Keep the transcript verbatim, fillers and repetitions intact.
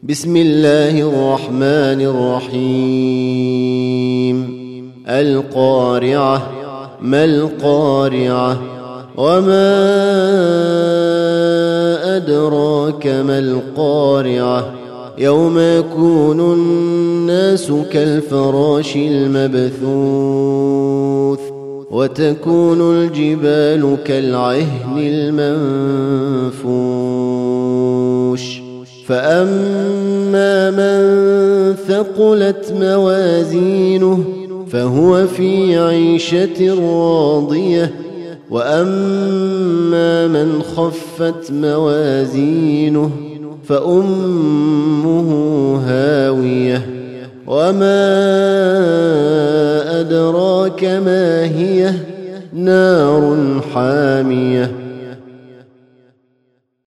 بسم الله الرحمن الرحيم القارعة ما القارعة وما أدراك ما القارعة يوم يكون الناس كالفراش المبثوث وتكون الجبال كالعهن المنفوش فأما من ثقلت موازينه فهو في عيشة راضية وأما من خفت موازينه فأمه هاوية وما أدراك ما هي نار حامية